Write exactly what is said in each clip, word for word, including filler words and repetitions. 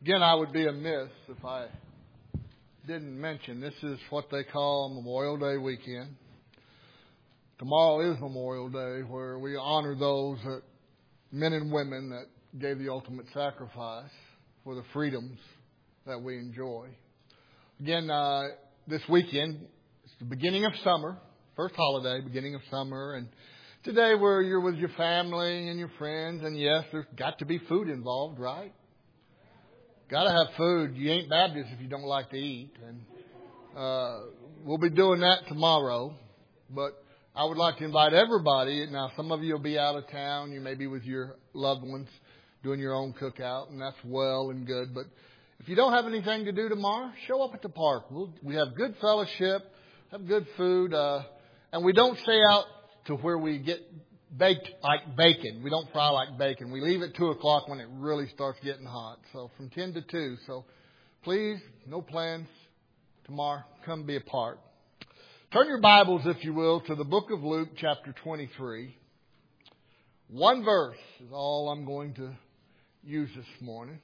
Again, I would be amiss if I didn't mention this is what they call Memorial Day weekend. Tomorrow is Memorial Day, where we honor those that, men and women that gave the ultimate sacrifice for the freedoms that we enjoy. Again, uh, this weekend, it's the beginning of summer, first holiday, beginning of summer, and today where you're with your family and your friends, and yes, there's got to be food involved, right? Got to have food. You ain't Baptist if you don't like to eat. And uh, we'll be doing that tomorrow. But I would like to invite everybody. Now, some of you will be out of town. You may be with your loved ones doing your own cookout, and that's well and good. But if you don't have anything to do tomorrow, show up at the park. We'll, we have good fellowship, have good food, uh, and we don't stay out to where we get baked like bacon. We don't fry like bacon. We leave at two o'clock when it really starts getting hot. So from ten to two. So please, no plans tomorrow. Come be a part. Turn your Bibles, if you will, to the book of Luke, chapter twenty-three. One verse is all I'm going to use this morning.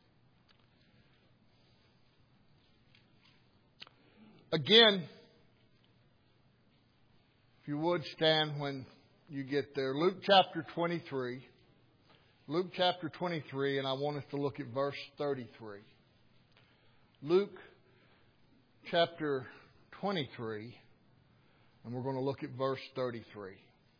Again, if you would stand when you get there. Luke chapter twenty-three. Luke chapter twenty-three, and I want us to look at verse thirty-three. Luke chapter twenty-three, and we're going to look at verse thirty-three.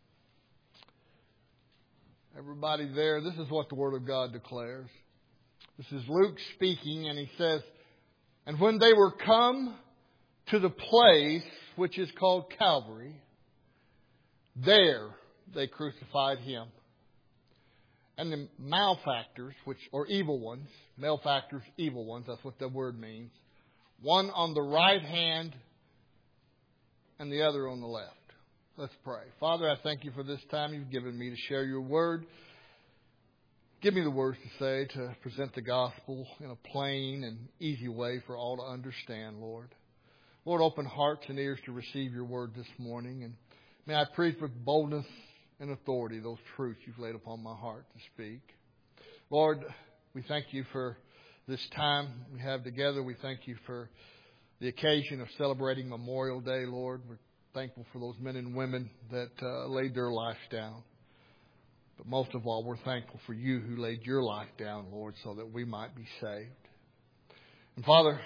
Everybody there, this is what the Word of God declares. This is Luke speaking, and he says, "And when they were come to the place which is called Calvary, there they crucified him. And the malefactors, which or evil ones, malefactors, evil ones, that's what the word means, one on the right hand and the other on the left." Let's pray. Father, I thank you for this time you've given me to share your word. Give me the words to say to present the gospel in a plain and easy way for all to understand, Lord. Lord, open hearts and ears to receive your word this morning, and may I preach with boldness and authority those truths you've laid upon my heart to speak. Lord, we thank you for this time we have together. We thank you for the occasion of celebrating Memorial Day, Lord. We're thankful for those men and women that uh, laid their lives down. But most of all, we're thankful for you who laid your life down, Lord, so that we might be saved. And Father,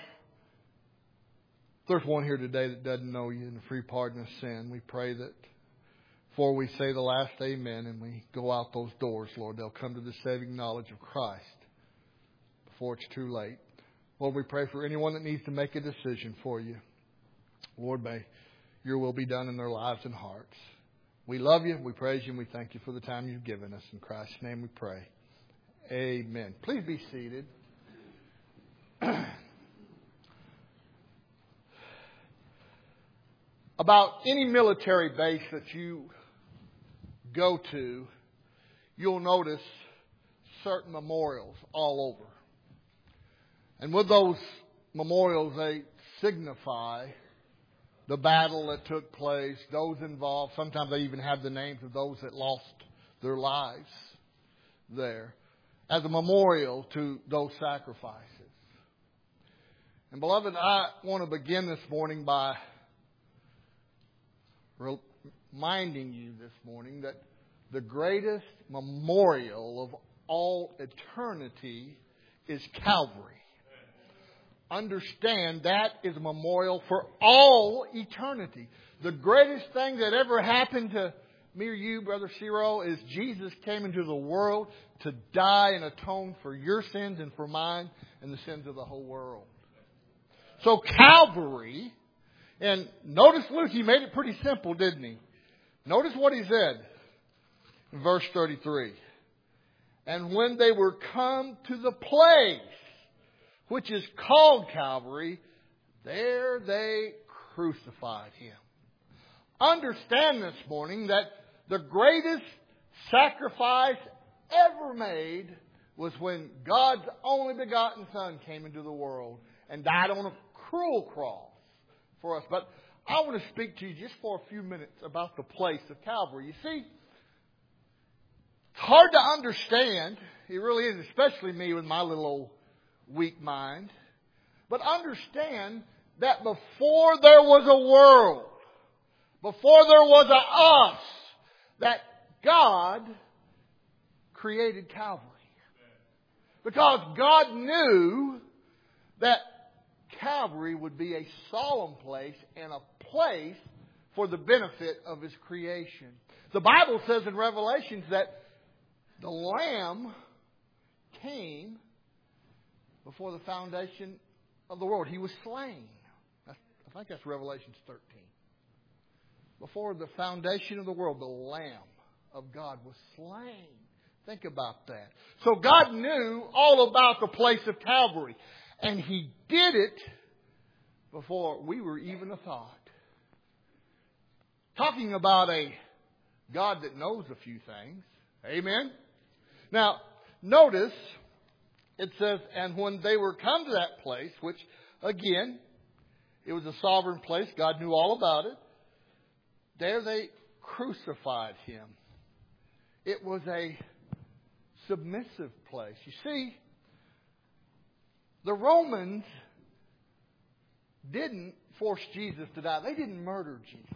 if there's one here today that doesn't know you and the free pardon of sin, we pray that before we say the last amen and we go out those doors, Lord, they'll come to the saving knowledge of Christ before it's too late. Lord, we pray for anyone that needs to make a decision for you. Lord, may your will be done in their lives and hearts. We love you, we praise you, and we thank you for the time you've given us. In Christ's name we pray. Amen. Please be seated. About any military base that you go to, you'll notice certain memorials all over. And with those memorials, they signify the battle that took place, those involved. Sometimes they even have the names of those that lost their lives there as a memorial to those sacrifices. And beloved, I want to begin this morning by reminding you this morning that the greatest memorial of all eternity is Calvary. Understand that is a memorial for all eternity. The greatest thing that ever happened to me or you, Brother Ciro, is Jesus came into the world to die and atone for your sins and for mine and the sins of the whole world. So Calvary, and notice Luke, he made it pretty simple, didn't he? Notice what he said in verse thirty-three. "And when they were come to the place which is called Calvary, there they crucified him." Understand this morning that the greatest sacrifice ever made was when God's only begotten Son came into the world and died on a cruel cross for us. But I want to speak to you just for a few minutes about the place of Calvary. You see, it's hard to understand. It really is, especially me with my little old weak mind. But understand that before there was a world, before there was a us, that God created Calvary. Because God knew that Calvary would be a solemn place and a place for the benefit of His creation. The Bible says in Revelations that the Lamb came before the foundation of the world. He was slain. That's, I think that's Revelation thirteen. Before the foundation of the world, the Lamb of God was slain. Think about that. So God knew all about the place of Calvary. And He did it before we were even a thought. Talking about a God that knows a few things. Amen? Now, notice it says, and when they were come to that place, which, again, it was a sovereign place. God knew all about it. There they crucified Him. It was a submissive place. You see, the Romans didn't force Jesus to die. They didn't murder Jesus.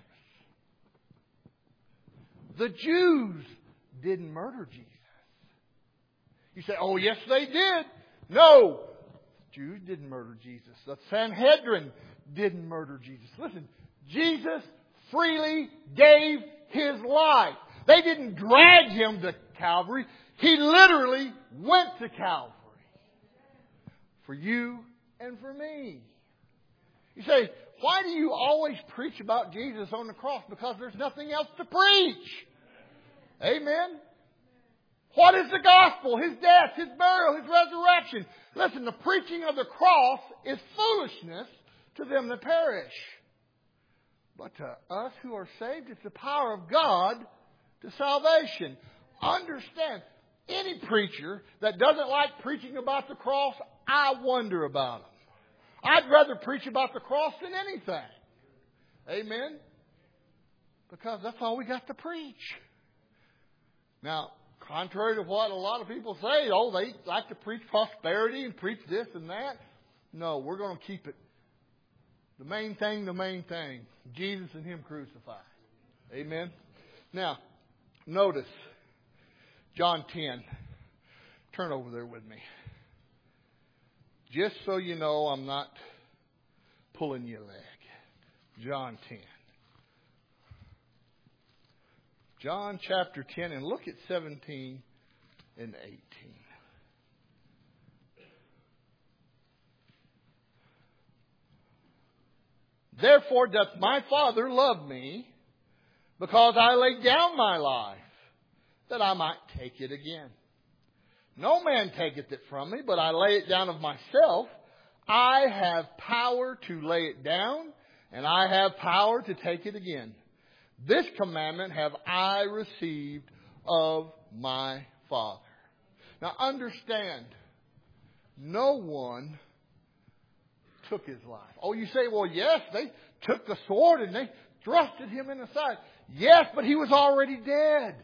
The Jews didn't murder Jesus. You say, oh, yes, they did. No, Jews didn't murder Jesus. The Sanhedrin didn't murder Jesus. Listen, Jesus freely gave His life. They didn't drag Him to Calvary. He literally went to Calvary. For you and for me. You say, why do you always preach about Jesus on the cross? Because there's nothing else to preach. Amen? What is the gospel? His death, His burial, His resurrection. Listen, the preaching of the cross is foolishness to them that perish. But to us who are saved, it's the power of God to salvation. Understand, any preacher that doesn't like preaching about the cross, I wonder about them. I'd rather preach about the cross than anything. Amen? Because that's all we got to preach. Now, contrary to what a lot of people say, oh, they like to preach prosperity and preach this and that. No, we're going to keep it. The main thing, the main thing. Jesus and Him crucified. Amen? Now, notice John ten. Turn over there with me. Just so you know, I'm not pulling your leg. John ten. John chapter ten, and look at seventeen and eighteen. Therefore doth my Father love me, because I laid down my life, that I might take it again. No man taketh it from me, but I lay it down of myself. I have power to lay it down, and I have power to take it again. This commandment have I received of my Father. Now understand, no one took His life. Oh, you say, well, yes, they took the sword and they thrusted Him in the side. Yes, but He was already dead.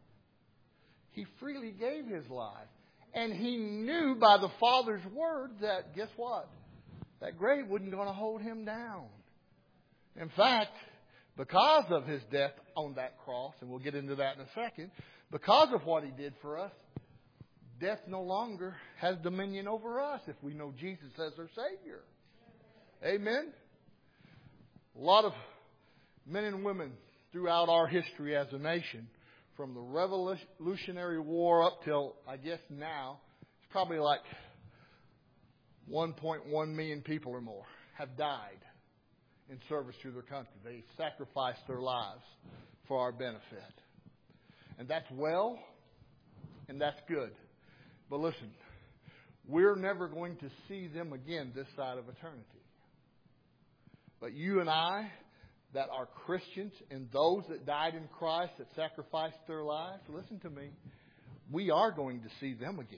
He freely gave His life. And He knew by the Father's word that, guess what? That grave wasn't going to hold Him down. In fact, because of His death on that cross, and we'll get into that in a second, because of what He did for us, death no longer has dominion over us if we know Jesus as our Savior. Amen? A lot of men and women throughout our history as a nation, from the Revolutionary War up till, I guess now, it's probably like one point one million people or more have died in service to their country. They sacrificed their lives for our benefit. And that's well, and that's good. But listen, we're never going to see them again this side of eternity. But you and I, that are Christians, and those that died in Christ, that sacrificed their lives, listen to me, we are going to see them again.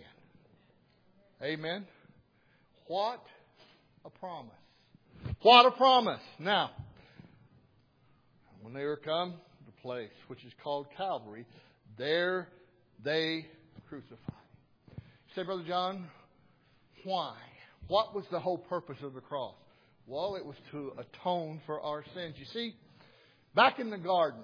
Amen? What a promise. What a promise. Now, when they were come to the place which is called Calvary, there they crucified. You say, Brother John, why? What was the whole purpose of the cross? Well, it was to atone for our sins. You see, back in the Garden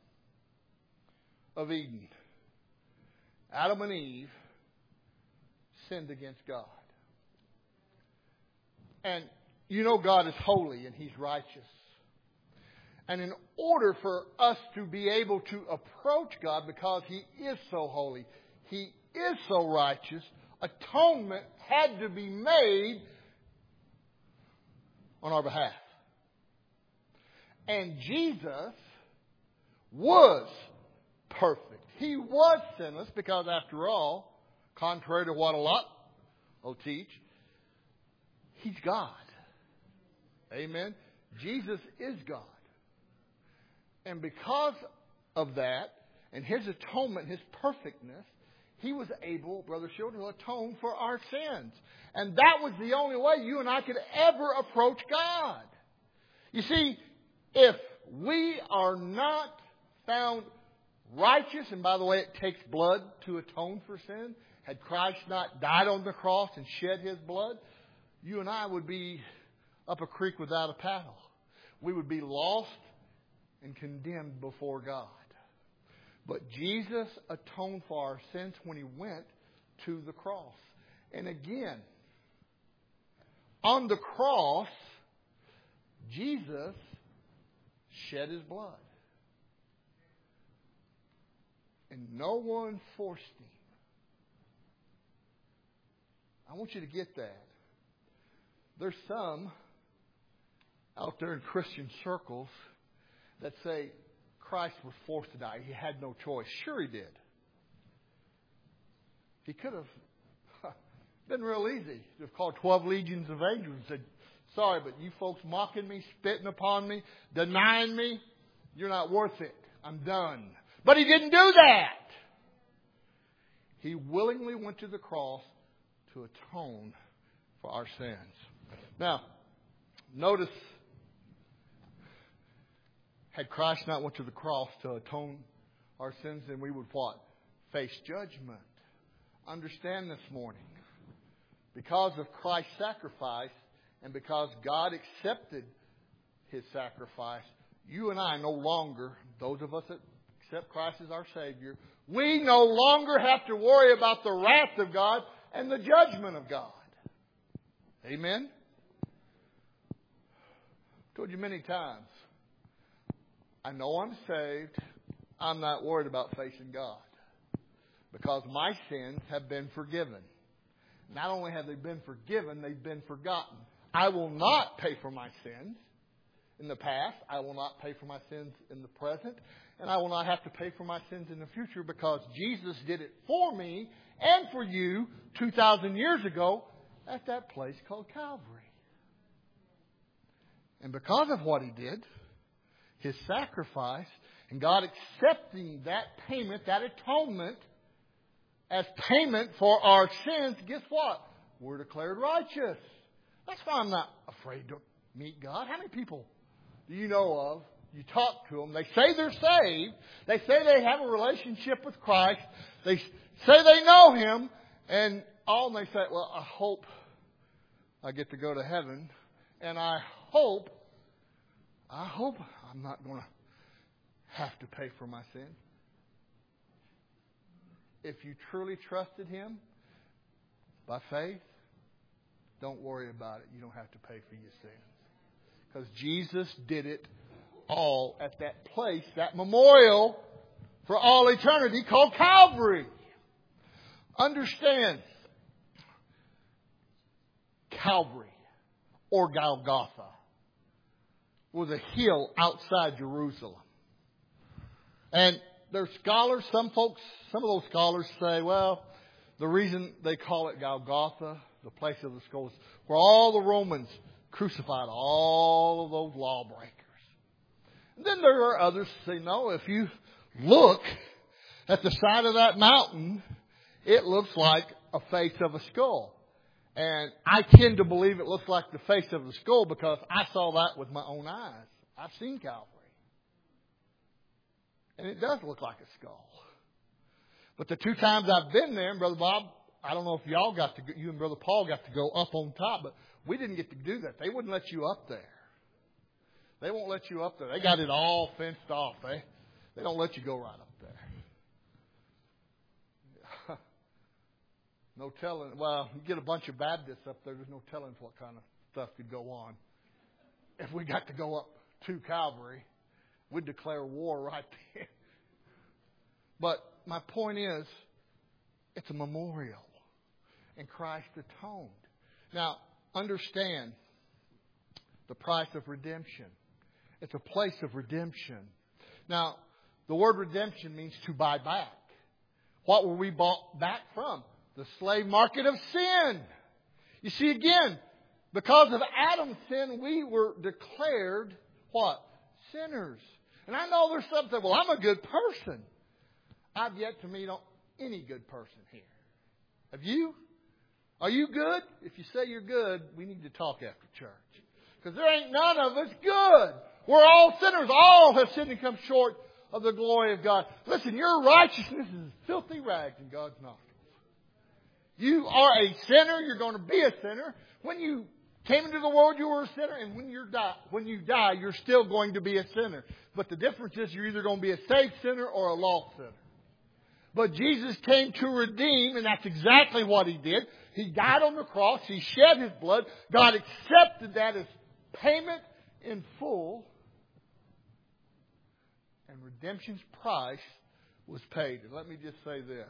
of Eden, Adam and Eve sinned against God. And you know God is holy and He's righteous. And in order for us to be able to approach God, because He is so holy, He is so righteous, atonement had to be made on our behalf. And Jesus was perfect. He was sinless because, after all, contrary to what a lot will teach, He's God. Amen. Jesus is God. And because of that, and His atonement, His perfectness, He was able, Brother Shield, to atone for our sins. And that was the only way you and I could ever approach God. You see, if we are not found righteous, and by the way, it takes blood to atone for sin. Had Christ not died on the cross and shed His blood, you and I would be up a creek without a paddle. We would be lost and condemned before God. But Jesus atoned for our sins when He went to the cross. And again, on the cross, Jesus shed His blood. And no one forced Him. I want you to get that. There's some out there in Christian circles that say Christ was forced to die. He had no choice. Sure He did. He could have been real easy to have called twelve legions of angels and said, sorry, but you folks mocking me, spitting upon me, denying me, you're not worth it. I'm done. But He didn't do that. He willingly went to the cross to atone for our sins. Now, notice, had Christ not went to the cross to atone our sins, then we would what? Face judgment. Understand this morning, because of Christ's sacrifice and because God accepted His sacrifice, you and I no longer, those of us that accept Christ as our Savior, we no longer have to worry about the wrath of God and the judgment of God. Amen? I've told you many times, I know I'm saved. I'm not worried about facing God, because my sins have been forgiven. Not only have they been forgiven, they've been forgotten. I will not pay for my sins in the past. I will not pay for my sins in the present. And I will not have to pay for my sins in the future, because Jesus did it for me and for you two thousand years ago at that place called Calvary. And because of what He did, His sacrifice, and God accepting that payment, that atonement, as payment for our sins, guess what? We're declared righteous. That's why I'm not afraid to meet God. How many people do you know of? You talk to them. They say they're saved. They say they have a relationship with Christ. They say they know Him. And all they say, well, I hope I get to go to heaven. And I hope, I hope I'm not going to have to pay for my sin. If you truly trusted Him by faith, don't worry about it. You don't have to pay for your sins. Because Jesus did it all at that place, that memorial for all eternity called Calvary. Understand, Calvary or Golgotha was a hill outside Jerusalem. And there's scholars, some folks, some of those scholars say, well, the reason they call it Golgotha, the place of the skulls, where all the Romans crucified all of those lawbreakers. And then there are others who say, no, if you look at the side of that mountain, it looks like a face of a skull. And I tend to believe it looks like the face of the skull because I saw that with my own eyes. I've seen Calvary. And it does look like a skull. But the two times I've been there, and Brother Bob I don't know if y'all got to, go, you and Brother Paul got to go up on top, but we didn't get to do that. They wouldn't let you up there. They won't let you up there. They got it all fenced off. They, they don't let you go right up there. No telling. Well, you get a bunch of Baptists up there, there's no telling what kind of stuff could go on. If we got to go up to Calvary, we'd declare war right there. But my point is, it's a memorial. And Christ atoned. Now, understand the price of redemption. It's a place of redemption. Now, the word redemption means to buy back. What were we bought back from? The slave market of sin. You see, again, because of Adam's sin, we were declared what? Sinners. And I know there's some that say, well, I'm a good person. I've yet to meet any good person here. Have you? Are you good? If you say you're good, we need to talk after church. Because there ain't none of us good. We're all sinners. All have sinned and come short of the glory of God. Listen, your righteousness is filthy rags in God's nostrils. You are a sinner. You're going to be a sinner. When you came into the world, you were a sinner. And when, you're die, when you die, you're still going to be a sinner. But the difference is you're either going to be a saved sinner or a lost sinner. But Jesus came to redeem, and that's exactly what He did. He died on the cross. He shed His blood. God accepted that as payment in full. And redemption's price was paid. And let me just say this.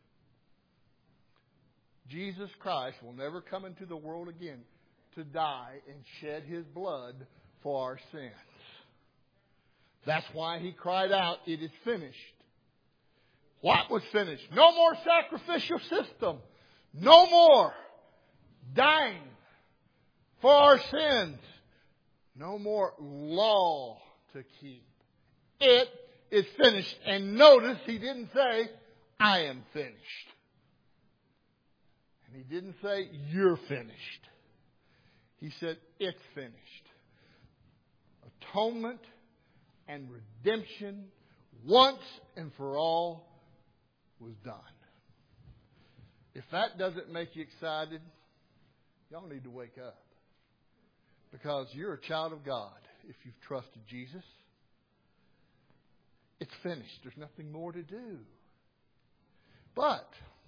Jesus Christ will never come into the world again to die and shed His blood for our sins. That's why He cried out, "It is finished." What was finished? No more sacrificial system. No more dying for our sins. No more law to keep. It is finished. And notice He didn't say, "I am finished." And He didn't say, "You're finished." He said, "It's finished." Atonement and redemption once and for all was done. If that doesn't make you excited, y'all need to wake up. Because you're a child of God if you've trusted Jesus. It's finished. There's nothing more to do. But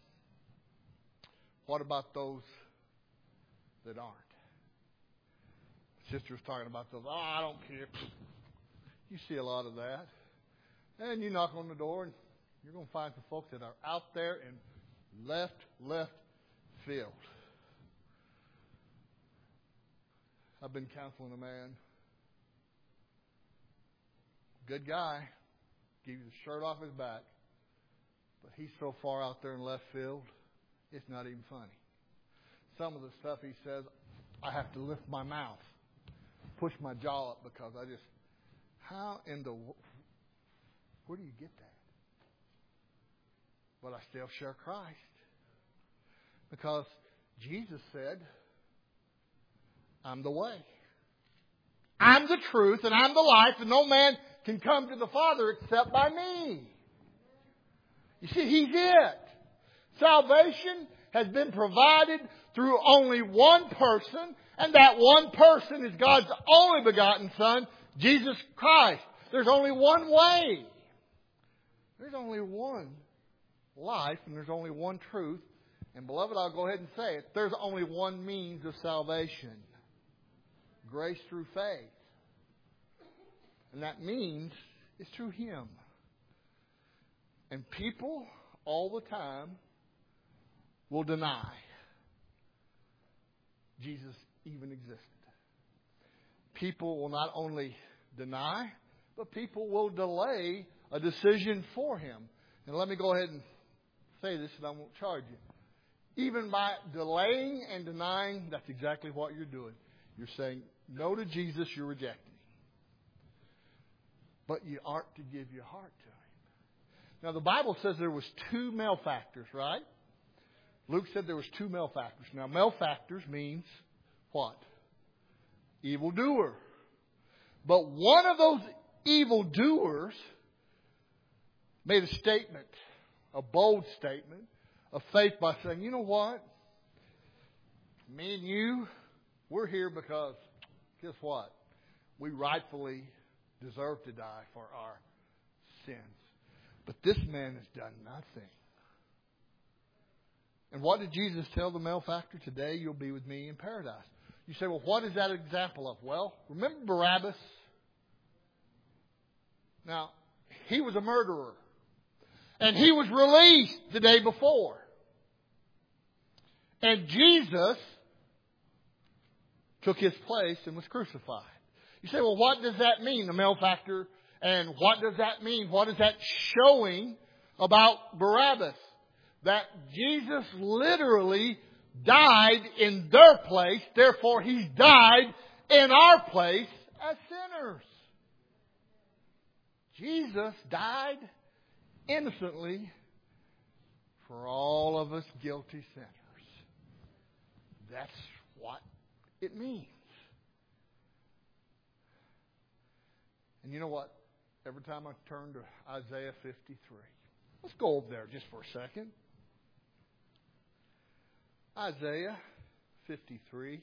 what about those that aren't? Sister was talking about those, "Oh, I don't care." You see a lot of that. And you knock on the door and you're going to find some folks that are out there in left, left field. I've been counseling a man. Good guy. Give you the shirt off his back. But he's so far out there in left field, it's not even funny. Some of the stuff he says, I have to lift my mouth, push my jaw up because I just, how in the, where do you get that? But I still share Christ. Because Jesus said, "I'm the way. I'm the truth and I'm the life, and no man can come to the Father except by me." You see, He's it. Salvation has been provided through only one person, and that one person is God's only begotten Son, Jesus Christ. There's only one way. There's only one life, and there's only one truth. And beloved, I'll go ahead and say it. There's only one means of salvation. Grace through faith. And that means it's through Him. And people all the time will deny Jesus even existed. People will not only deny, but people will delay a decision for Him. And let me go ahead and say this, and I won't charge you. Even by delaying and denying, that's exactly what you're doing. You're saying no to Jesus, you're rejecting Him. But you aren't to give your heart to Him. Now the Bible says there was two malefactors, right? Luke said there was two malefactors. Now malefactors means what? Evildoer. But one of those evildoers made a statement, a bold statement, of faith by saying, you know what? Me and you, we're here because, guess what? We rightfully deserve to die for our sins. But this man has done nothing. And what did Jesus tell the malefactor? Today you'll be with me in paradise. You say, well, what is that example of? Well, remember Barabbas? Now, he was a murderer. And he was released the day before. And Jesus took his place and was crucified. You say, well, what does that mean, the malefactor? And what does that mean? What is that showing about Barabbas? That Jesus literally died in their place. Therefore, He's died in our place as sinners. Jesus died innocently for all of us guilty sinners. That's what it means. And you know what? Every time I turn to Isaiah fifty-three, let's go over there just for a second. Isaiah fifty-three.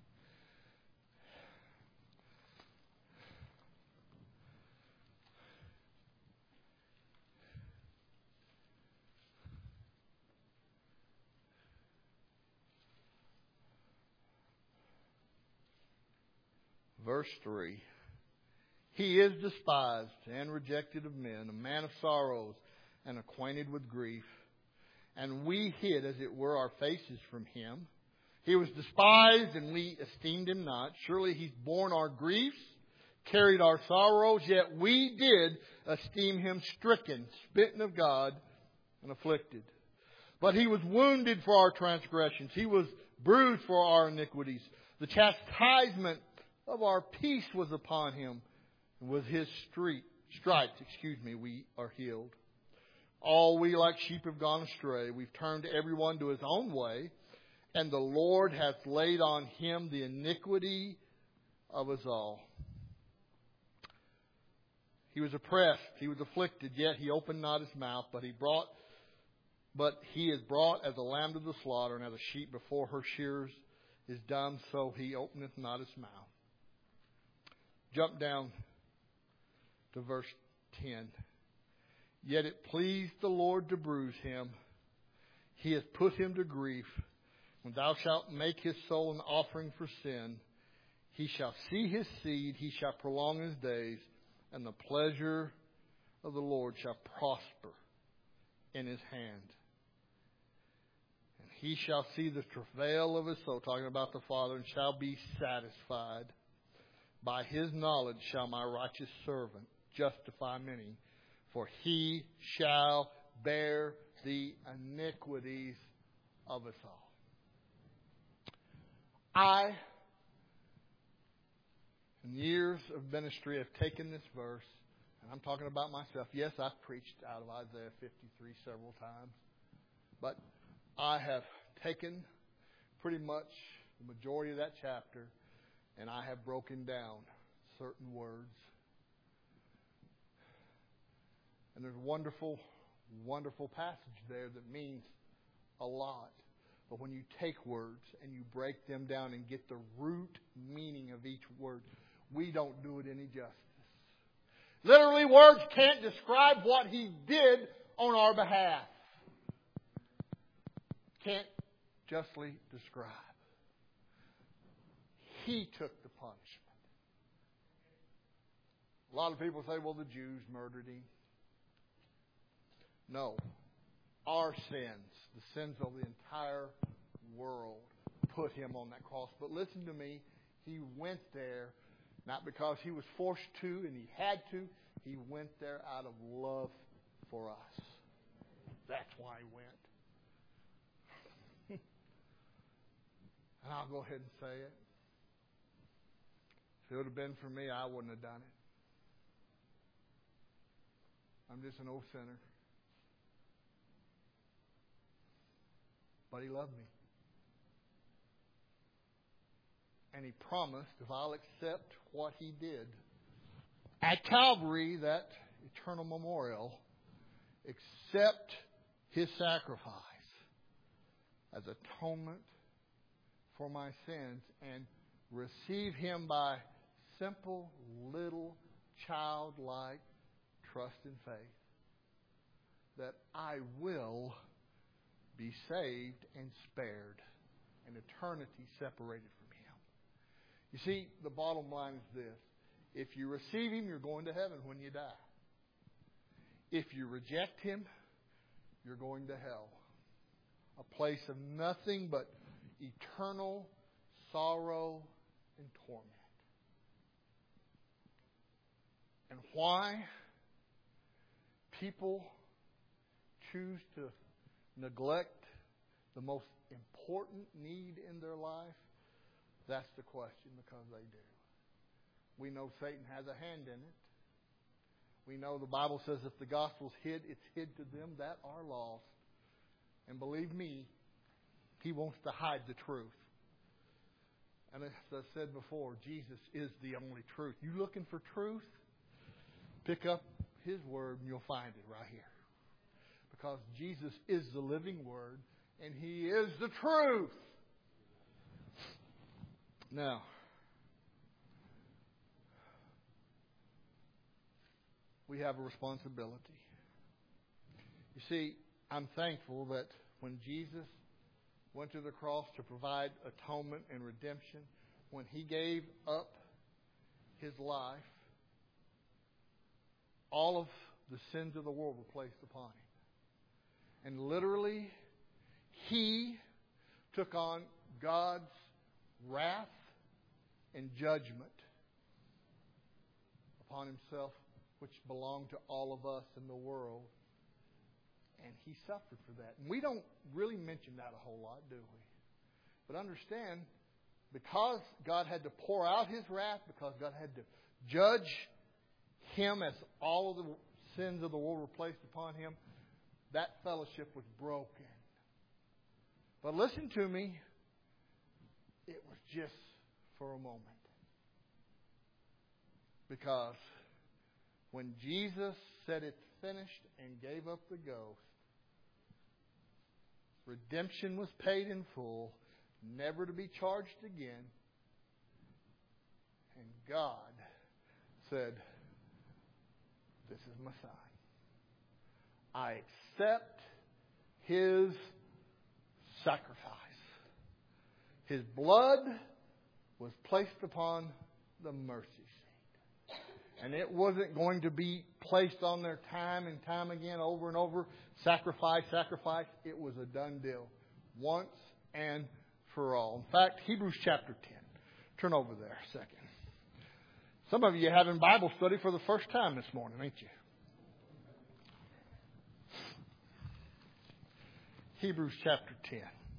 Verse three. He is despised and rejected of men, a man of sorrows and acquainted with grief. And we hid, as it were, our faces from him. He was despised, and we esteemed him not. Surely he's borne our griefs, carried our sorrows, yet we did esteem him stricken, smitten of God, and afflicted. But he was wounded for our transgressions. He was bruised for our iniquities. The chastisement of our peace was upon him. And with his street, stripes, excuse me, we are healed. All we like sheep have gone astray. We've turned everyone to his own way. And the Lord hath laid on him the iniquity of us all. He was oppressed, he was afflicted, yet he opened not his mouth, but he brought but he is brought as a lamb to the slaughter, and as a sheep before her shearers is dumb, so he openeth not his mouth. Jump down to verse ten. Yet it pleased the Lord to bruise him. He hath put him to grief. When thou shalt make his soul an offering for sin, he shall see his seed, he shall prolong his days, and the pleasure of the Lord shall prosper in his hand. And he shall see the travail of his soul, talking about the Father, and shall be satisfied. By his knowledge shall my righteous servant justify many, for he shall bear the iniquities of us all. I, in years of ministry, have taken this verse, and I'm talking about myself. Yes, I've preached out of Isaiah fifty-three several times, but I have taken pretty much the majority of that chapter, and I have broken down certain words. And there's a wonderful, wonderful passage there that means a lot. But when you take words and you break them down and get the root meaning of each word, we don't do it any justice. Literally, words can't describe what He did on our behalf. Can't justly describe. He took the punishment. A lot of people say, well, the Jews murdered Him. No. Our sins, the sins of the entire world, put Him on that cross. But listen to me, He went there not because He was forced to and He had to. He went there out of love for us. That's why He went. And I'll go ahead and say it. If it would have been for me, I wouldn't have done it. I'm just an old sinner. But He loved me. And He promised if I'll accept what He did at Calvary, that eternal memorial, accept His sacrifice, as atonement for my sins and receive Him by simple, little, childlike trust and faith, that I will be saved and spared, and eternity separated from Him. You see, the bottom line is this. If you receive Him, you're going to heaven when you die. If you reject Him, you're going to hell. A place of nothing but eternal sorrow and torment. And why people choose to neglect the most important need in their life, that's the question, because they do. We know Satan has a hand in it. We know the Bible says if the gospel's hid, it's hid to them that are lost. And believe me, he wants to hide the truth. And as I said before, Jesus is the only truth. You looking for truth? Pick up His Word and you'll find it right here. Because Jesus is the living Word and He is the truth. Now, we have a responsibility. You see, I'm thankful that when Jesus went to the cross to provide atonement and redemption, when He gave up His life, all of the sins of the world were placed upon Him. And literally, He took on God's wrath and judgment upon Himself, which belonged to all of us in the world. And He suffered for that. And we don't really mention that a whole lot, do we? But understand, because God had to pour out His wrath, because God had to judge Him as all of the sins of the world were placed upon Him, that fellowship was broken. But listen to me, it was just for a moment. Because when Jesus said it's finished and gave up the ghost, redemption was paid in full, never to be charged again. And God said, this is my son. I accept His sacrifice. His blood was placed upon the mercy seat. And it wasn't going to be placed on there time and time again, over and over. Sacrifice, sacrifice. It was a done deal. Once and for all. In fact, Hebrews chapter ten. Turn over there a second. Some of you are having Bible study for the first time this morning, ain't you? Hebrews chapter ten.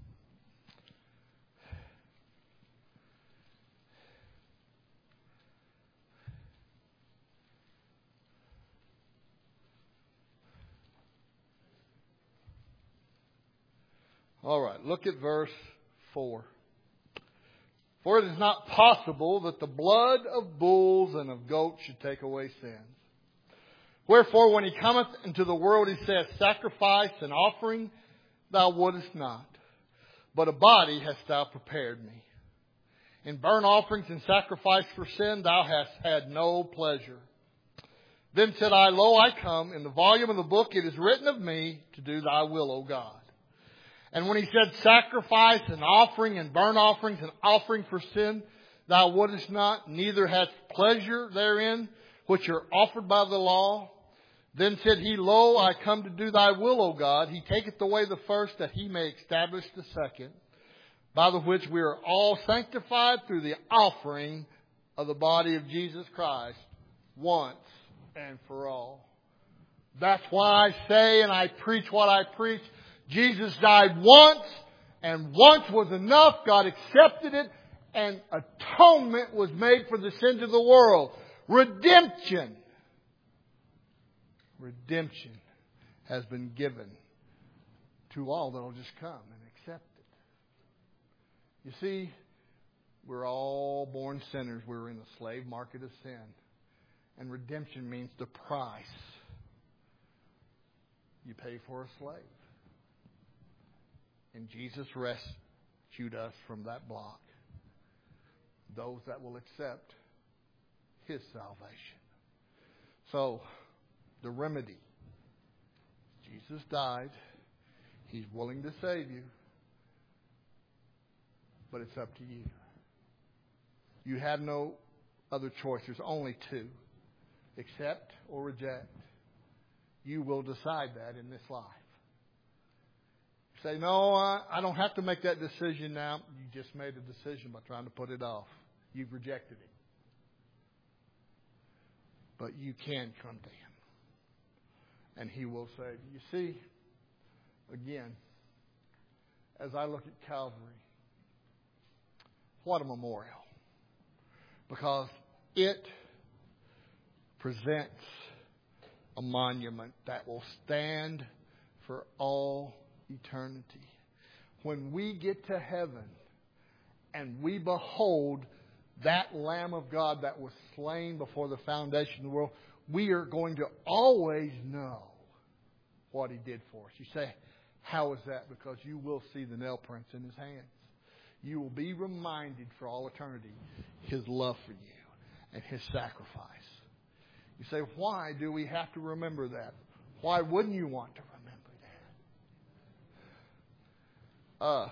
All right, look at verse four. For it is not possible that the blood of bulls and of goats should take away sins. Wherefore, when He cometh into the world, He saith, sacrifice and offering thou wouldest not, but a body hast thou prepared me. In burnt offerings and sacrifice for sin thou hast had no pleasure. Then said I, Lo, I come. In the volume of the book it is written of me, to do thy will, O God. And when He said, sacrifice and offering and burnt offerings and offering for sin, thou wouldest not, neither hast pleasure therein, which are offered by the law. Then said He, Lo, I come to do thy will, O God. He taketh away the first, that He may establish the second, by the which we are all sanctified through the offering of the body of Jesus Christ, once and for all. That's why I say and I preach what I preach. Jesus died once, and once was enough. God accepted it, and atonement was made for the sins of the world. Redemption. Redemption has been given to all that will just come and accept it. You see, we're all born sinners. We're in the slave market of sin. And redemption means the price you pay for a slave. And Jesus rescued us from that block. Those that will accept His salvation. So, the remedy. Jesus died. He's willing to save you. But it's up to you. You have no other choice. There's only two. Accept or reject. You will decide that in this life. Say, no, I, I don't have to make that decision now. You just made a decision by trying to put it off. You've rejected it. But you can come to Him. And He will save you. You see, again, as I look at Calvary, what a memorial. Because it presents a monument that will stand for all eternity. When we get to heaven and we behold that Lamb of God that was slain before the foundation of the world, we are going to always know what He did for us. You say, how is that? Because you will see the nail prints in His hands. You will be reminded for all eternity His love for you and His sacrifice. You say, why do we have to remember that? Why wouldn't you want to remember that? Uh,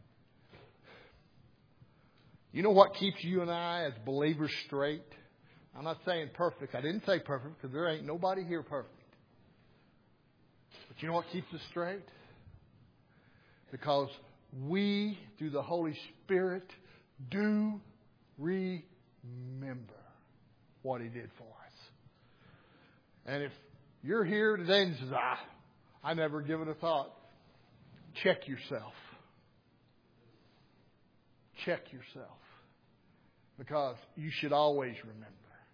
you know what keeps you and I as believers straight? I'm not saying perfect. I didn't say perfect because there ain't nobody here perfect. But you know what keeps us straight? Because we, through the Holy Spirit, do remember what He did for us. And if you're here today and says, ah, I never give it a thought, check yourself. Check yourself. Because you should always remember.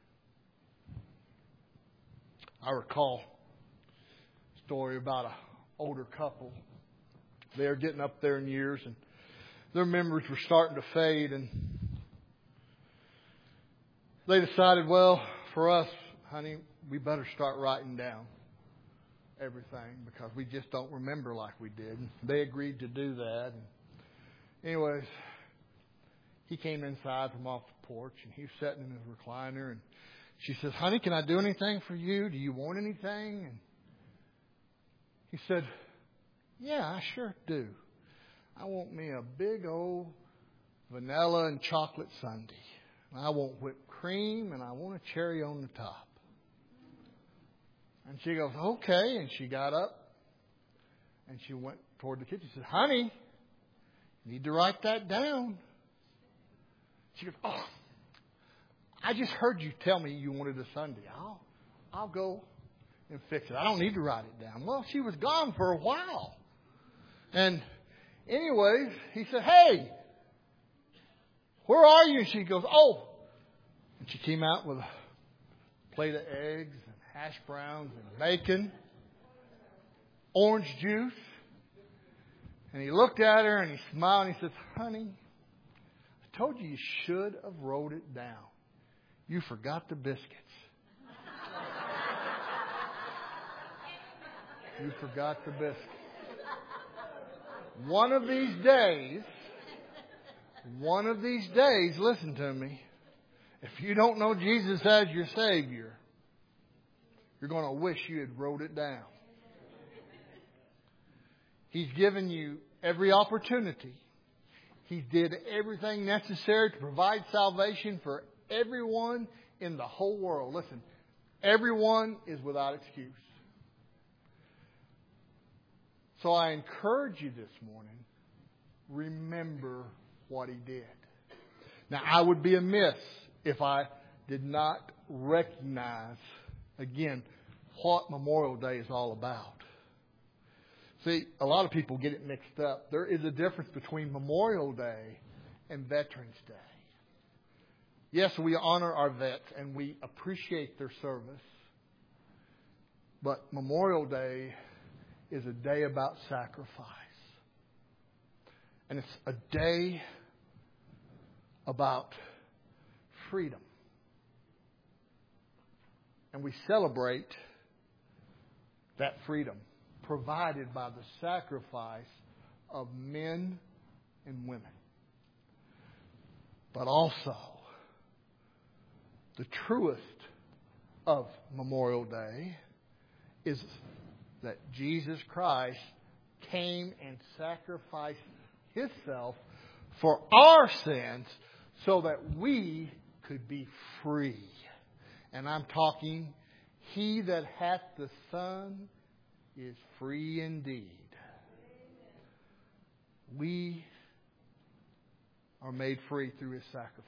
I recall a story about an older couple. They were getting up there in years and their memories were starting to fade, and they decided, well, for us, honey, we better start writing down everything because we just don't remember like we did. And they agreed to do that. And anyways, he came inside from off the porch and he was sitting in his recliner, and she says, honey, can I do anything for you? Do you want anything? And he said, yeah, I sure do. I want me a big old vanilla and chocolate sundae. I want whipped cream and I want a cherry on the top. And she goes, okay. And she got up and she went toward the kitchen. She said, honey, you need to write that down. She goes, oh, I just heard you tell me you wanted a sundae. I'll, I'll go and fix it. I don't need to write it down. Well, she was gone for a while. And anyways, he said, hey, where are you? And she goes, oh. And she came out with a plate of eggs and hash browns and bacon, orange juice. And he looked at her and he smiled and he says, honey, I told you you should have wrote it down. You forgot the biscuits. You forgot the biscuits. One of these days, one of these days, listen to me, if you don't know Jesus as your Savior, you're going to wish you had wrote it down. He's given you every opportunity. He did everything necessary to provide salvation for everyone in the whole world. Listen, everyone is without excuse. So I encourage you this morning, remember what He did. Now, I would be amiss if I did not recognize, again, what Memorial Day is all about. See, a lot of people get it mixed up. There is a difference between Memorial Day and Veterans Day. Yes, we honor our vets and we appreciate their service. But Memorial Day is a day about sacrifice. And it's a day about freedom. And we celebrate that freedom provided by the sacrifice of men and women. But also, the truest of Memorial Day is that Jesus Christ came and sacrificed Himself for our sins so that we could be free. And I'm talking, he that hath the Son is free indeed. We are made free through His sacrifice.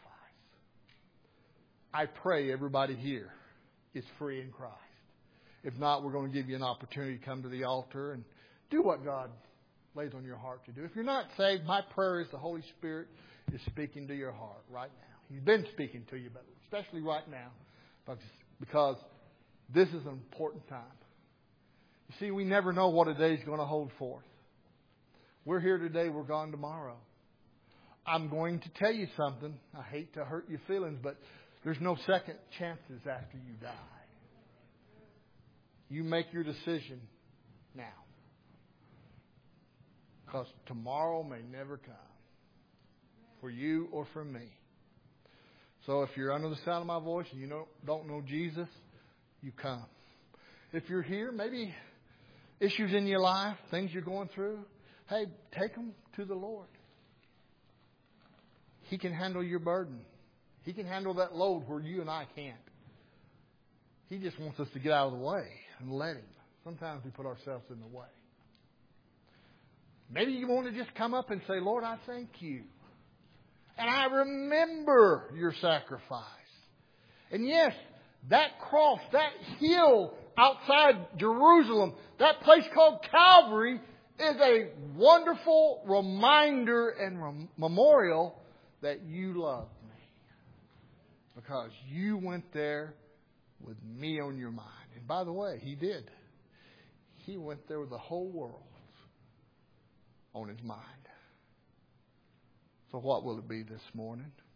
I pray everybody here is free in Christ. If not, we're going to give you an opportunity to come to the altar and do what God lays on your heart to do. If you're not saved, my prayer is the Holy Spirit is speaking to your heart right now. He's been speaking to you, but especially right now, because this is an important time. You see, we never know what a day is going to hold forth. We're here today, we're gone tomorrow. I'm going to tell you something. I hate to hurt your feelings, but there's no second chances after you die. You make your decision now. Because tomorrow may never come. For you or for me. So if you're under the sound of my voice and you don't, don't know Jesus, you come. If you're here, maybe issues in your life, things you're going through, hey, take them to the Lord. He can handle your burden. He can handle that load where you and I can't. He just wants us to get out of the way and let Him. Sometimes we put ourselves in the way. Maybe you want to just come up and say, Lord, I thank you. And I remember your sacrifice. And yes, that cross, that hill outside Jerusalem, that place called Calvary, is a wonderful reminder and rem- memorial that you loved me. Because you went there with me on your mind. And by the way, He did. He went there with the whole world on His mind. So what will it be this morning?